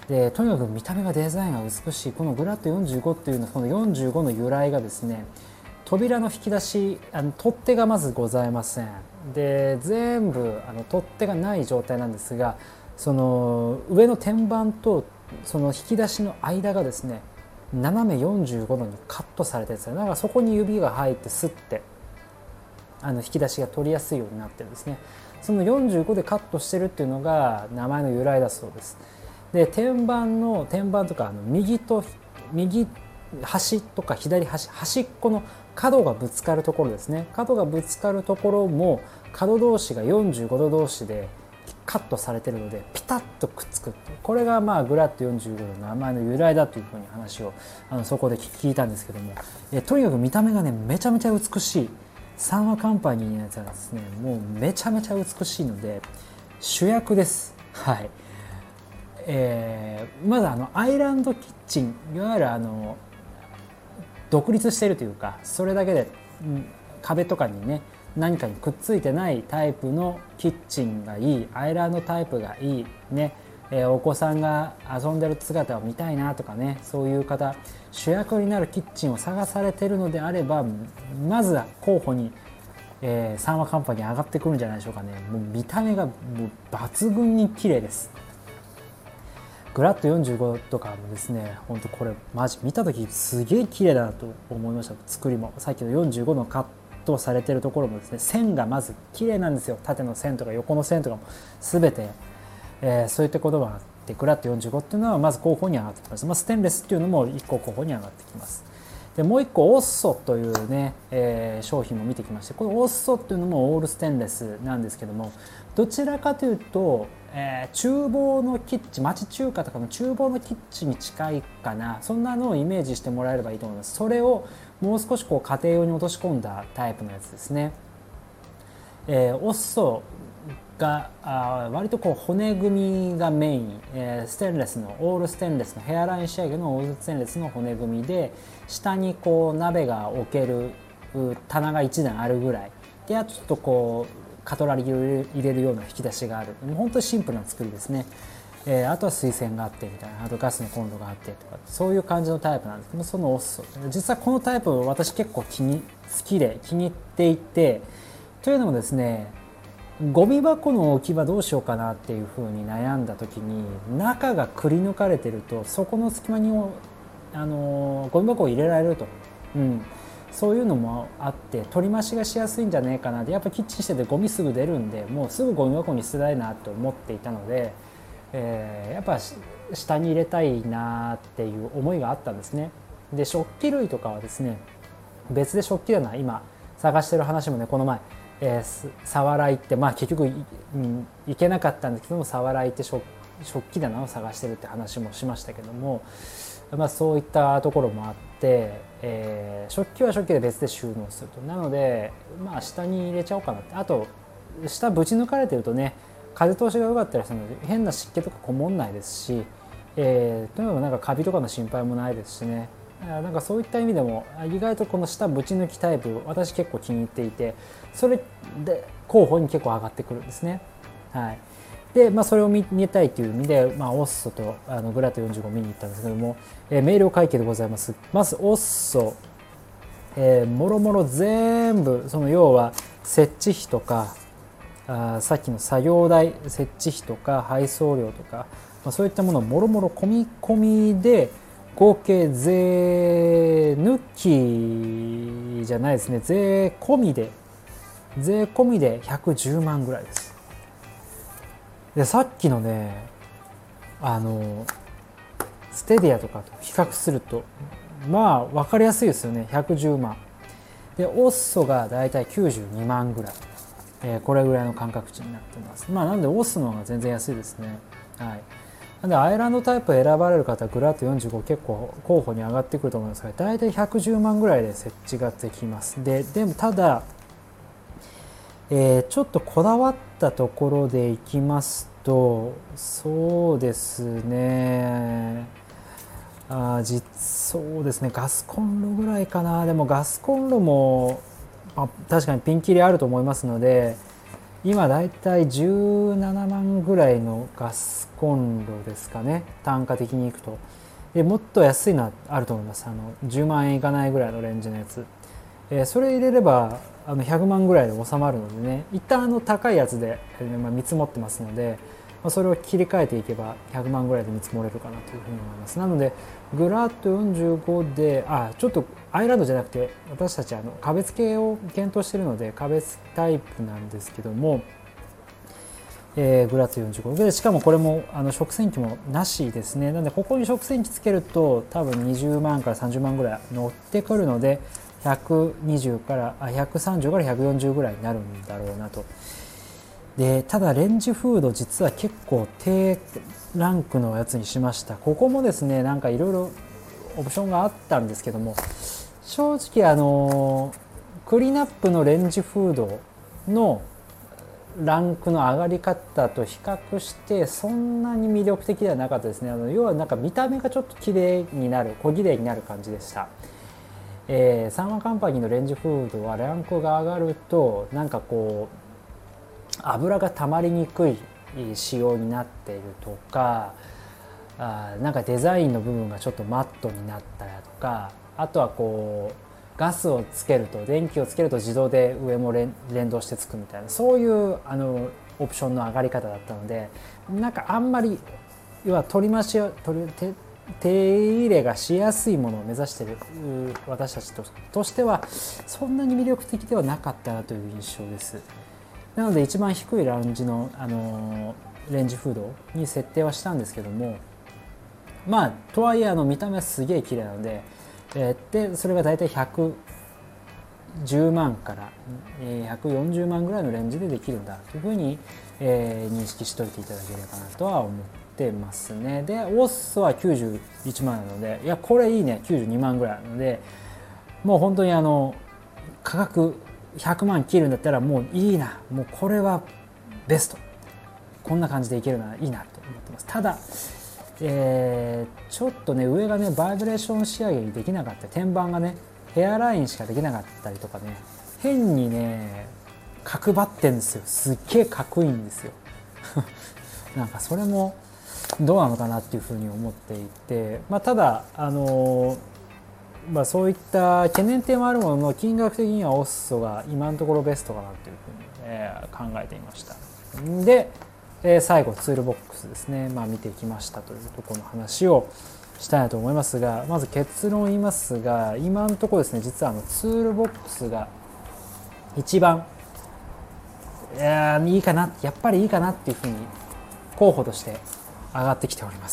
でとにかく見た目がデザインが美しい。このグラッドよんじゅうごっていうのこのよんじゅうごの由来がですね、扉の引き出し、あの取っ手がまずございません。で全部あの取っ手がない状態なんですが、その上の天板とその引き出しの間がですね斜めよんじゅうごどにカットされてるんですよ。だからそこに指が入ってスッてあの引き出しが取りやすいようになってるんですね。そのよんじゅうごでカットしてるっていうのが名前の由来だそうです。で天板の天板とかあの右と右端とか左端端っこの角がぶつかるところですね。角がぶつかるところも角同士がよんじゅうごど同士でカットされているのでピタッとくっつく。これがまあグラッドよんじゅうごの名前の由来だというふうに話をあのそこで聞いたんですけども、えとにかく見た目がねめちゃめちゃ美しい。三和カンパニーのやつはですねもうめちゃめちゃ美しいので主役です。はい。えー、まずあのアイランドキッチン、いわゆるあの独立しているというか、それだけで、うん、壁とかにね何かにくっついてないタイプのキッチンがいい、アイランドタイプがいいね、えー、お子さんが遊んでる姿を見たいなとかね、そういう方主役になるキッチンを探されているのであればまずは候補に、えー、三和カンパニー上がってくるんじゃないでしょうかね。もう見た目がもう抜群に綺麗です。グラッドよんじゅうごとかもですね、本当これマジ見た時すげえ綺麗だなと思いました。作りもさっきのよんじゅうごのカットされてるところもですね、線がまず綺麗なんですよ。縦の線とか横の線とかも全て、えー、そういったことがあってグラッドよんじゅうごっていうのはまず候補に上がってきます。まあ、ステンレスっていうのもいっこ候補に上がってきます。でもういっこオッソというね、えー、商品も見てきまして、このオッソっていうのもオールステンレスなんですけども、どちらかというと、えー、厨房のキッチン、町中華とかの厨房のキッチンに近いかな、そんなのをイメージしてもらえればいいと思います。それをもう少しこう家庭用に落とし込んだタイプのやつですね。えー、オッソがあ割とこう骨組みがメイン、えー、ステンレスのオールステンレスのヘアライン仕上げのオールステンレスの骨組みで、下にこう鍋が置ける棚がいちだんあるぐらいで、あとちょっとこうカトラリーを入れるような引き出しがある、もう本当にシンプルな作りですね。えー、あとは水栓があってみたいな、あとガスのコンロがあってとか、そういう感じのタイプなんですけど、そのオッソ実はこのタイプ私結構気に好きで気に入っていて、というのもですね、ゴミ箱の置き場どうしようかなっていうふうに悩んだ時に、中がくり抜かれてるとそこの隙間にあのゴミ箱を入れられると、うん、そういうのもあって取り増しがしやすいんじゃねえかなで、やっぱキッチンしててゴミすぐ出るんで、もうすぐゴミ箱に捨てたいなと思っていたので、えー、やっぱ下に入れたいなっていう思いがあったんですね。で食器類とかはですね、別で食器棚今探してる話もね、この前えー、サワラ行って、まあ、結局、うん、行けなかったんですけども、サワラ行って 食, 食器棚を探してるって話もしましたけども、まあ、そういったところもあって、えー、食器は食器で別で収納すると、なので、まあ、下に入れちゃおうかなって。あと下ぶち抜かれてるとね、風通しが良かったりするので変な湿気とかこもんないですし、えー、とにかくなんかカビとかの心配もないですしね。なんかそういった意味でも意外とこの下ぶち抜きタイプ私結構気に入っていて、それで候補に結構上がってくるんですね。はい。で、まあ、それを 見, 見たいという意味で、まあ、オッソとあのグラッドよんじゅうご見に行ったんですけども、えー、メール会計でございます。まずオッソ、えー、もろもろ全部その要は設置費とか、あさっきの作業代設置費とか配送料とか、まあ、そういったものをもろもろ込み込みで合計税抜きじゃないですね、税込みで税込みでひゃくじゅうまんぐらいです。でさっきのね、あのステディアとかと比較するとまあ分かりやすいですよね。ひゃくじゅうまんでオッソがだいたいきゅうじゅうにまんぐらい、えー、これぐらいの価格値になってます。まあなんでオッソの方が全然安いですね。はい。でアイランドタイプ選ばれる方はグラッドよんじゅうご結構候補に上がってくると思うんですが、大体ひゃくじゅうまんぐらいで設置ができます。ででもただ、えー、ちょっとこだわったところでいきますと、そうですね、あ実そうですねガスコンロぐらいかな。でもガスコンロも、まあ、確かにピンキリあると思いますので、 今だいたいじゅうななまんぐらいのガスコンロですかね、単価的にいくと。でもっと安いのはあると思います。あのじゅうまんえんいかないぐらいのレンジのやつ、えー、それ入れればあのひゃくまんぐらいで収まるのでね、一旦あの高いやつで、えーまあ、見積もってますので、まあ、それを切り替えていけばひゃくまんぐらいで見積もれるかなというふうに思います。なのでグラッドよんじゅうごで、あちょっとアイランドじゃなくて私たちあの可別系を検討しているので可別タイプなんですけども、えー、グラッドよんじゅうごで、しかもこれもあの食洗機もなしですね。なのでここに食洗機つけると多分にじゅうまんからさんじゅうまんぐらい乗ってくるので、ひゃくにじゅうからあひゃくさんじゅうからひゃくよんじゅうぐらいになるんだろうなと。でただレンジフード実は結構低ランクのやつにしました。ここもですねなんかいろいろオプションがあったんですけども、正直あのクリナップのレンジフードのランクの上がり方と比較してそんなに魅力的ではなかったですね。あの要はなんか見た目がちょっと綺麗になる、小綺麗になる感じでした。えー、サンワカンパニーのレンジフードはランクが上がるとなんかこう油が溜まりにくい仕様になっているとか、あなんかデザインの部分がちょっとマットになったりとか、あとはこうガスをつけると電気をつけると自動で上も連動してつくみたいな、そういうあのオプションの上がり方だったので、なんかあんまり要は取り回し取り手手入れがしやすいものを目指している私たち と, としてはそんなに魅力的ではなかったなという印象です。なので一番低いラウンジの、あのレンジフードに設定はしたんですけども、まあとはいえあの見た目はすげえ綺麗なので、えー、でそれがだいたいひゃくじゅうまんからひゃくよんじゅうまんぐらいのレンジでできるんだというふうに、えー、認識しておいていただければなとは思ってますね。でオッソはきゅうじゅういちまんなので、いやこれいいね、きゅうじゅうにまんぐらいなので、もう本当にあの価格ひゃくまん切るんだったらもういいな、もうこれはベスト、こんな感じでいけるならいいなと思ってます。ただ、えー、ちょっとね上がねバイブレーション仕上げにできなかった、天板がねヘアラインしかできなかったりとかね、変にね角張ってんですよ。すっげえかっこいいんですよなんかそれもどうなのかなっていうふうに思っていて、まあ、ただあのーまあ、そういった懸念点はあるものの金額的にはオッソが今のところベストかなというふうに、えー、考えていました。で、えー、最後ツールボックスですね、まあ、見ていきましたというところの話をしたいなと思いますが、まず結論を言いますが、今のところですね実はあのツールボックスが一番いやいいかな、やっぱりいいかなっていうふうに候補として上がってきております。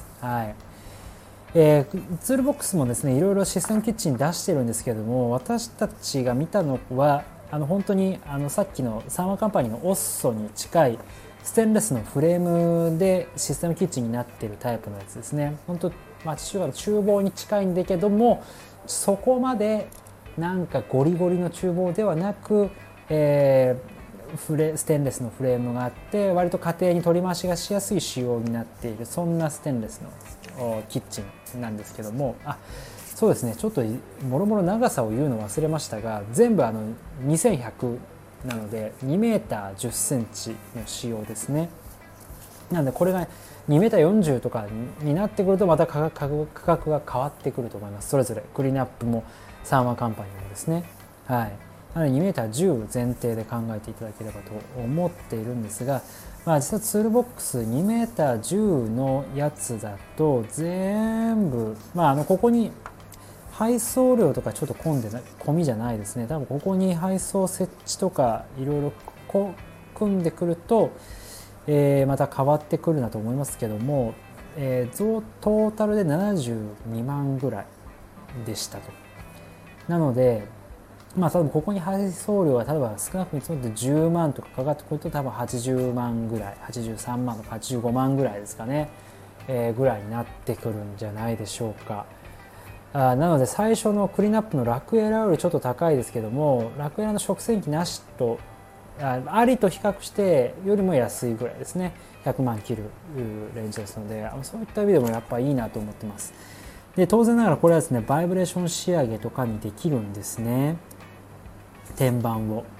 はい。えー、ツールボックスもですねいろいろシステムキッチン出してるんですけれども、私たちが見たのはあの本当にあのさっきのサンワカンパニーのオッソに近いステンレスのフレームでシステムキッチンになっているタイプのやつですね。本当、まあ、厨房に近いんだけどもそこまでなんかゴリゴリの厨房ではなく、えー、フレステンレスのフレームがあって割と家庭に取り回しがしやすい仕様になっている、そんなステンレスのキッチンなんですけども、あそうですねちょっともろもろ長さを言うの忘れましたが、全部あのにせんひゃくなのでにメーターじゅっセンチの仕様ですね。なのでこれがにメーターよんじゅうとかになってくるとまた価格価格が変わってくると思います。それぞれクリーンアップもサンワカンパニーもですね。はい、なのでにメーターじゅう前提で考えていただければと思っているんですが、まあ、実はツールボックスにメーターじゅうのやつだと全部、まあ、あのここに配送料とかちょっと込んでな込みじゃないですね。多分ここに配送設置とかいろいろこ組んでくると、えー、また変わってくるなと思いますけども、えー、トータルでななじゅうにまんぐらいでしたと。なのでまあ多分ここに配送料は例えば少なく見積もってじゅうまんとかかかってくると多分はちじゅうまんぐらい、はちじゅうさんまんとかはちじゅうごまんぐらいですかね、えー、ぐらいになってくるんじゃないでしょうか。あなので最初のクリーンアップのラクエラよりちょっと高いですけども、ラクエラの食洗機なしと あ, ありと比較してよりも安いぐらいですね。ひゃくまん切るレンジですので、そういった意味でもやっぱいいなと思ってます。で当然ながらこれはですねバイブレーション仕上げとかにできるんですね、天板を。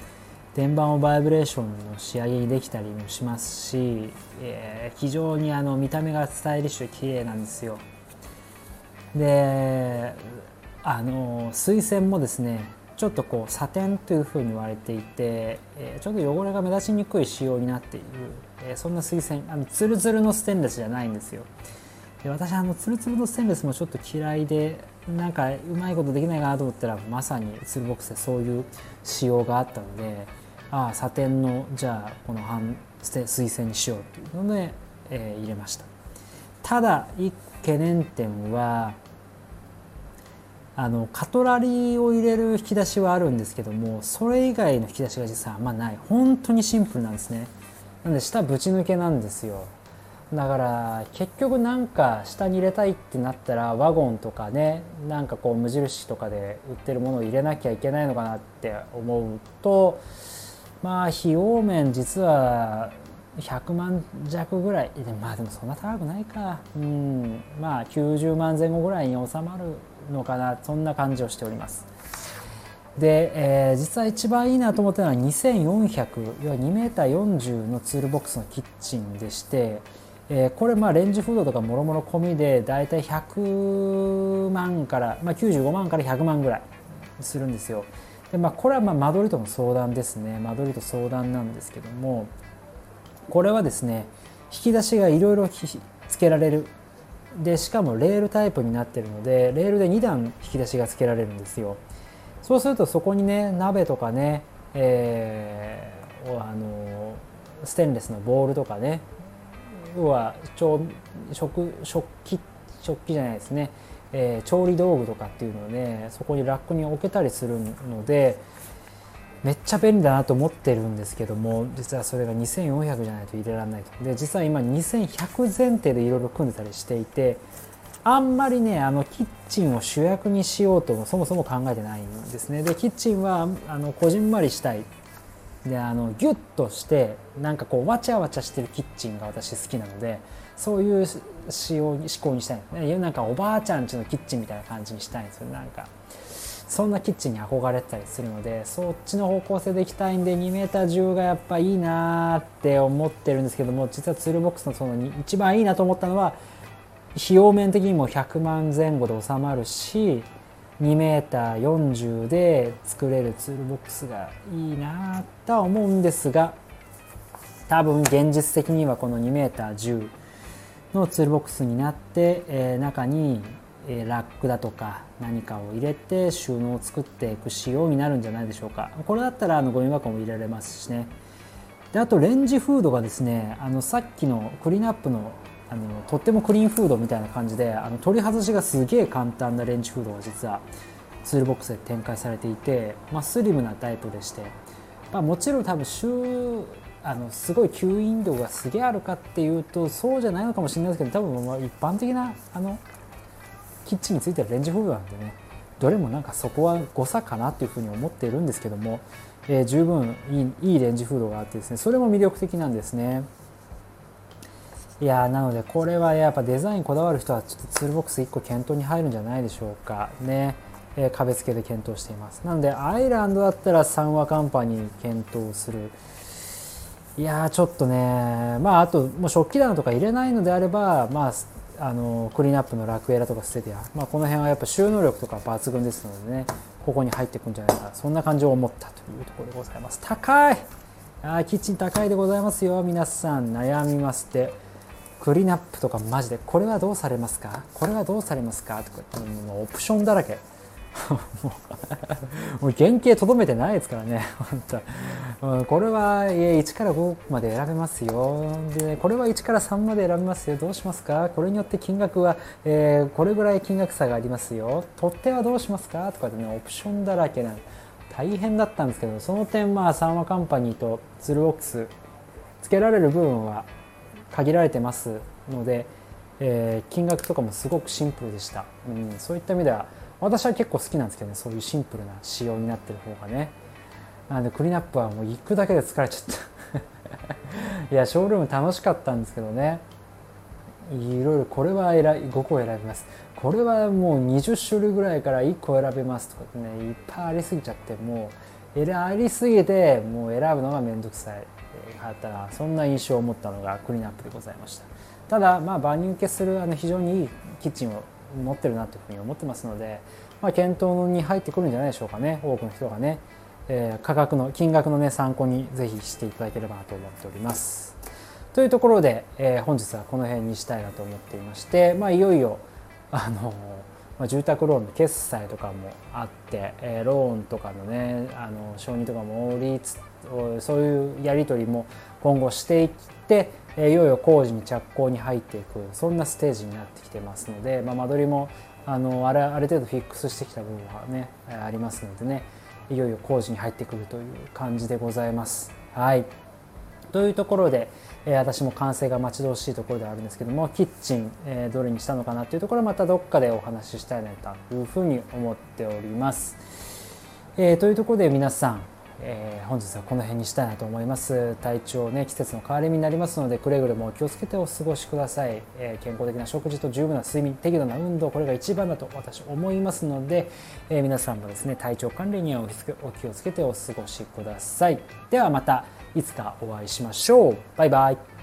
天板をバイブレーションの仕上げにできたりもしますし、えー、非常にあの見た目がスタイリッシュで綺麗なんですよ。であの水栓もですねちょっとこうサテンというふうに言われていて、えー、ちょっと汚れが目立ちにくい仕様になっている、えー、そんな水栓、あのツルツルのステンレスじゃないんですよ。で私あのツルツルのステンレスもちょっと嫌いで、なんかうまいことできないかなと思ったらまさにツールボックスでそういう仕様があったので、ああサテンのじゃあこの半水栓にしようというので、えー、入れました。ただ一懸念点はあのカトラリーを入れる引き出しはあるんですけども、それ以外の引き出しが実はあんまない。本当にシンプルなんですね。なので下ぶち抜けなんですよ。だから結局なんか下に入れたいってなったらワゴンとかね、なんかこう無印とかで売ってるものを入れなきゃいけないのかなって思うと、まあ費用面実はひゃくまん弱ぐらいで、まあでもそんな高くないか、うんまあきゅうじゅうまんぜん後ぐらいに収まるのかな、そんな感じをしております。で、えー、実は一番いいなと思ったのはにせんよんひゃく、要はにメーターよんじゅうのツールボックスのキッチンでして、えー、これまあレンジフードとかもろもろ込みでだいたいひゃくまんから、まあ、きゅうじゅうごまんからひゃくまんぐらいするんですよ。で、まあ、これはまあ間取りとの相談ですね。間取りと相談なんですけども、これはですね引き出しがいろいろつけられる。でしかもレールタイプになっているので、レールでに段引き出しがつけられるんですよ。そうするとそこにね鍋とかね、えー、あのステンレスのボウルとかね、要は調食食器食器じゃないですね、えー、調理道具とかっていうのをねそこにラックに置けたりするのでめっちゃ便利だなと思ってるんですけども、実はそれがにせんよんひゃくじゃないと入れられないと。で実は今にせんひゃく前提でいろいろ組んでたりしていて、あんまりねあのキッチンを主役にしようともそもそも考えてないんですね。でキッチンはあのこじんまりしたいで、あのギュッとしてなんかこうわちゃわちゃしてるキッチンが私好きなので、そういう仕様に思考にしたいんですね。なんかおばあちゃん家のキッチンみたいな感じにしたいんですよ。なんかそんなキッチンに憧れてたりするので、そっちの方向性でいきたいんでにメーターじゅうがやっぱいいなって思ってるんですけども、実はツールボックスのその一番いいなと思ったのは費用面的にもひゃくまんぜん後で収まるし、にメーターよんじゅうで作れるツールボックスがいいなとは思うんですが、多分現実的にはこのにメーターじゅうのツールボックスになって、えー、中にラックだとか何かを入れて収納を作っていく仕様になるんじゃないでしょうか。これだったらあのゴミ箱も入れられますしね。であとレンジフードがですね、あのさっきのクリーンアップのあのとってもクリーンフードみたいな感じで、あの取り外しがすげえ簡単なレンジフードが実はツールボックスで展開されていて、まあ、スリムなタイプでして、まあ、もちろん多分週あのすごい吸引度がすげえあるかっていうとそうじゃないのかもしれないですけど、多分まあ一般的なあのキッチンについてるレンジフードなんでね、どれもなんかそこは誤差かなっていうふうに思っているんですけども、えー、十分いい、いいレンジフードがあってですね、それも魅力的なんですね。いやなのでこれはやっぱデザインこだわる人はちょっとツールボックスいっこ検討に入るんじゃないでしょうかね。えー、壁付けで検討しています。なのでアイランドだったら三和カンパニー検討する。いやーちょっとね、まああともう食器棚とか入れないのであれば、まああのクリーンアップのラクエラとかステディア、まあ、この辺はやっぱ収納力とか抜群ですのでね、ここに入ってくんじゃないかな、そんな感じを思ったというところでございます。高いあキッチン高いでございますよ。皆さん悩みますって、クリーンアップとかマジでこれはどうされますか、これはどうされますかとか、もうオプションだらけもうもう原型とどめてないですからね本当、うん、これはいちからごまで選べますよ。でこれはいちからさんまで選べますよ。どうしますか、これによって金額は、えー、これぐらい金額差がありますよ。取っ手はどうしますかとかでね、オプションだらけな大変だったんですけど、その点まあサンワカンパニーとツールボックスつけられる部分は限られてますので、えー、金額とかもすごくシンプルでした、うん、そういった意味では私は結構好きなんですけどね、そういうシンプルな仕様になってる方がね。なのでクリーンアップはもう行くだけで疲れちゃったいやショールーム楽しかったんですけどね、いろいろこれは選ごこ選びます、これはもうにじゅっしゅるいぐらいからいっこ選べますとかね、いっぱいありすぎちゃって、も選りすぎてもう選ぶのがめんどくさいかったな、そんな印象を持ったのがクリーンアップでございました。ただまあ万人受けするあの非常にいいキッチンを持ってるなというふうに思ってますので、まあ、検討に入ってくるんじゃないでしょうかね、多くの人がね、えー、価格の金額のね参考にぜひしていただければなと思っております。というところで、えー、本日はこの辺にしたいなと思っていまして、まあ、いよいよあのまあ、住宅ローンの決済とかもあって、えー、ローンとかのねあの承認とかもおりつそういうやり取りも今後していって、えー、いよいよ工事に着工に入っていく、そんなステージになってきてますので、まあ、間取りもあのあれある程度フィックスしてきた部分はねありますのでね、いよいよ工事に入ってくるという感じでございます。はい、というところで、えー、私も完成が待ち遠しいところではあるんですけども、キッチン、えー、どれにしたのかなというところはまたどっかでお話ししたいなというふうに思っております。えー、というところで皆さん、えー、本日はこの辺にしたいなと思います。体調ね、季節の変わり目になりますので、くれぐれもお気をつけてお過ごしください。えー、健康的な食事と十分な睡眠、適度な運動、これが一番だと私は思いますので、えー、皆さんもですね体調管理にはお気をつけてお過ごしください。ではまたいつかお会いしましょう。バイバイ。